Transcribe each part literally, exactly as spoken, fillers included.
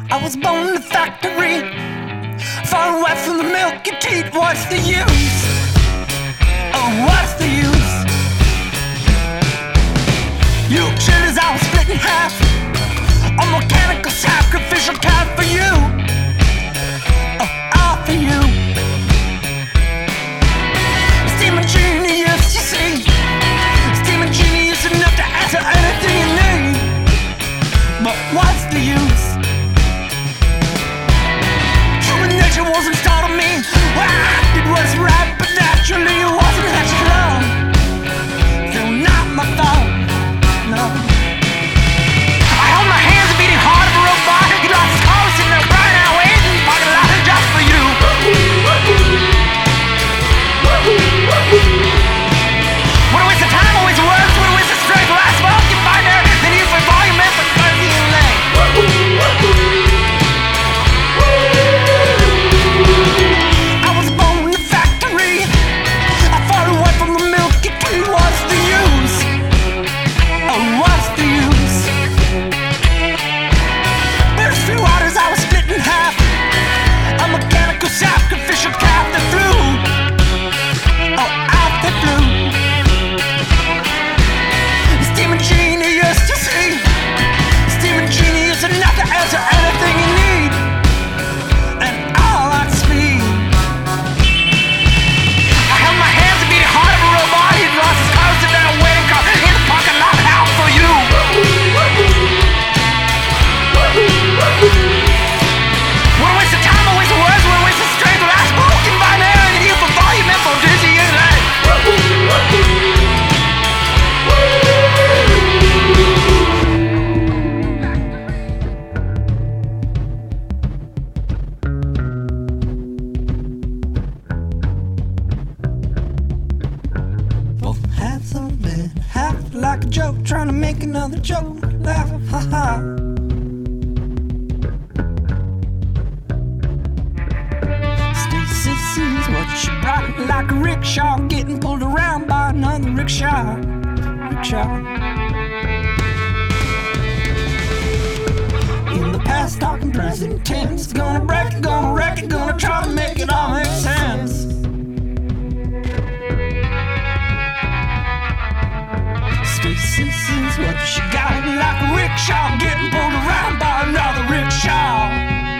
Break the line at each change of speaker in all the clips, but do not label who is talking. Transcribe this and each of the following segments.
I was born in the factory, far away from the milky teat. What's the use? Oh, what's the use? You chillers, I was split in half, a mechanical sacrificial cat for you. Oh, all for you. Steaming genius, you see. Steaming genius enough to answer anything you need. But what's the use? Human nature wasn't starting me. What I did was right, but naturally it wasn't that strong. Still not my fault, no. I held my hands beating hard of a robot. He lost his car sitting there right now waiting in the parking lot just for you. What a waste of time, a waste of words, what a waste of strength. Well, I spoke, you find there, then you for volume and for thirty and length. I was born in the factory, I far away from the milky tree. What's the use? Oh, what's the use? There's few waters I was split in half, a mechanical sacrificial calf that flew. Oh, out that flew. Steaming genius, you see. Steaming genius enough to answer anything you need. And all at speed. I held my hands beating hard of a robot. He'd lost his car, sitting there waiting car in the parking lot out for you. What a waste of time, a waste of words, what a waste of strength. Well, I spoke in binary and you for volume and for dizzy and light. Both halves of it, half like a joke, trying to make another joke laugh, ha ha. Stasis is what she brought, like a rickshaw getting pulled around by another rickshaw. Rickshaw. In the past, talking present tense, gonna break it, gonna wreck it, gonna try to make it all make sense. Stasis is what she got, like a rickshaw getting pulled around by another rickshaw.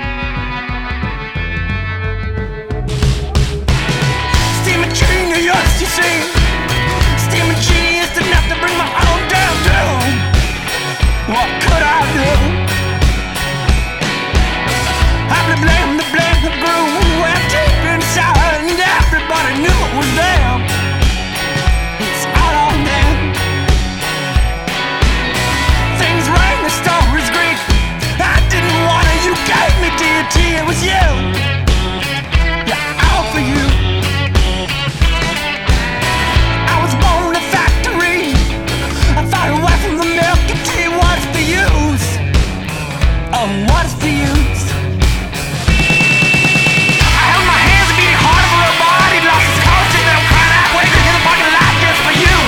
Steaming genius, you see. Steaming genius enough to bring my own damn doom. What could I do? I blame the blame the groove where deep inside, and everybody knew it was them. It's all on them. Things rain, the story's Greek. I didn't want it, you gave me deity, it was you. Yeah, all for you. I was born in a factory, I far away from the milky tea. What's the use? Oh, what's the use? I held my hands beating hard of a robot. He lost his car, sitting there crying out, waiting in the parking lot just for you.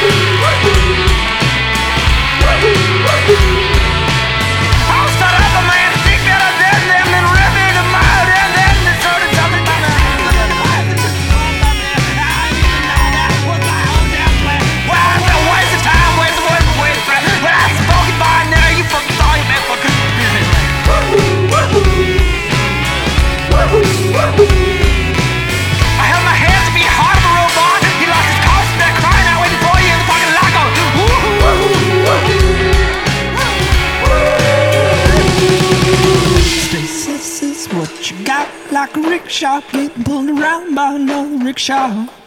I was thought up a man, think that I did them, then rip into my head, and then they started something about me. I didn't know that was my own damn plan. Well, I was a waste of time, waste of words, waste of breath. But I spoke it by now, you fucking thought you meant for good business. I held my hands to be hard of a robot. He lost his car, sitting there crying out, waiting for you in the parking lot. Go, Stasis is what you got, like a rickshaw getting pulled around by another rickshaw.